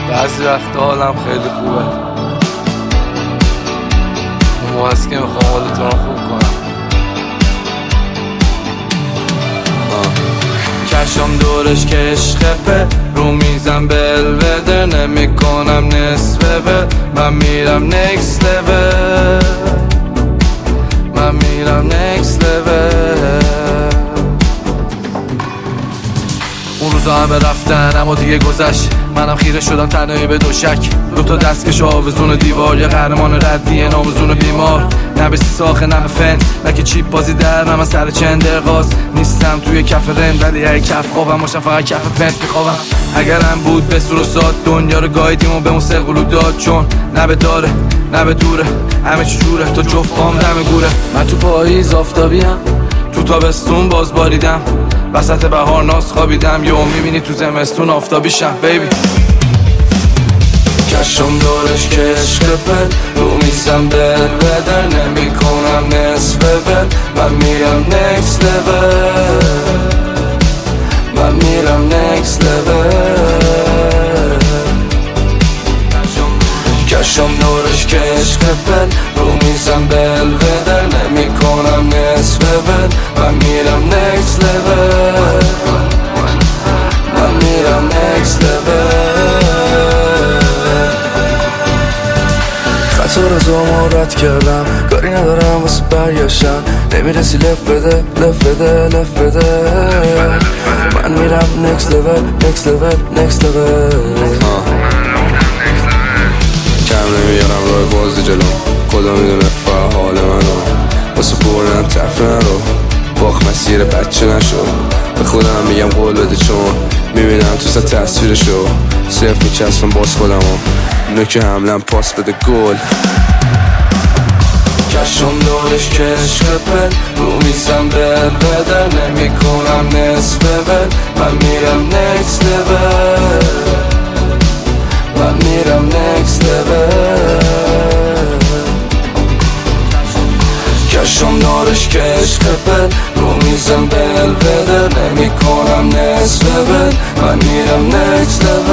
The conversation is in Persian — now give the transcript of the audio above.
بعضی وقت حالم خیلی خوبه، اون موقع هست که میخوام حالتون رو خوب کنم. کشم دورش که عشقه، رو میزم بلوده، نمی کنم نصفه، من میرم نکست لول، من میرم نکست لول. اون روزا همه رفتن اما دیگه گذشت، منم خیره شدم تنهایی به دوشک. دوتا دستکش آویزون دیوار، یه قهرمان ردیه ناموزون بیمار. نه به سیساخه نه به فن، نه که چیپ بازی در، نه من سر چندرغاز نیستم توی کف رند، ولی هی کف خوابم باشم فقط کف فنت میخوابم. اگرم بود به سور و ساد، دنیا رو گایدیم و به اون سرقلو داد، چون نه به داره نه به دوره، همه چی جوره تو جفت پام دم گوره. من تو پاییز آفتابیم، تو تابستون باز باریدم، وسط بهار ناز خوابیدم، یهو میبینی تو زمستون آفتابیشم بیبی. کشم دورش که عشقه، رو میزم بلوده، نمی کنم نصفه، من میرم نکست لول، من میرم نکست لول. کشم دورش که عشقه، رو میزم بلوده، نمی کنم نصفه، من میرم نکست لول، من میرم نکست لول. خطا رو زمارت کردم، کاری ندارم واسه برگشتن، نمیرسی لف بده لف بده لف بده. من میرم نکست لول نکست لول نکست لول. کم نمیارم راه بازی جلو، خدا میدونه فعال منو، واسه بردن تفره نرو، باخ مسیر بچه نشو. به خودم میگم قول بده، چون میبینم تو سه تصویرشو، صرف میچسبم باز خودمو، نوک حملم پاس بده گل. کشم دورش که عشقه، رو میزم بلوده، نمی کنم نصفه، من میرم نکست لول، من میرم نکست لول. کشم دورش که عشقه، رو میزم بلوده، نمی کنم نصفه، من میرم نکست لول.